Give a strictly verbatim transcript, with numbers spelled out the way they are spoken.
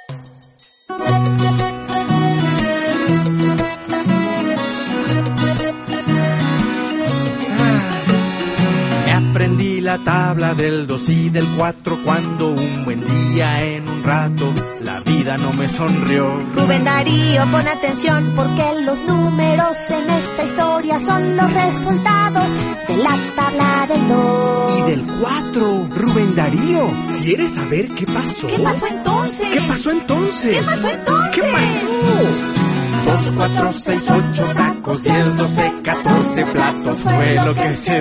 Aprendí la tabla del dos y del cuatro cuando un buen día en un rato la vida no me sonrió. Rubén Darío, pon atención porque los números en esta historia son los resultados de la tabla del dos. Y del cuatro. Rubén Darío, ¿quieres saber qué pasó? ¿Qué pasó entonces? ¿Qué pasó entonces? ¿Qué pasó entonces? ¿Qué pasó? Dos, cuatro, seis, ocho tacos, diez, doce, catorce platos fue lo que se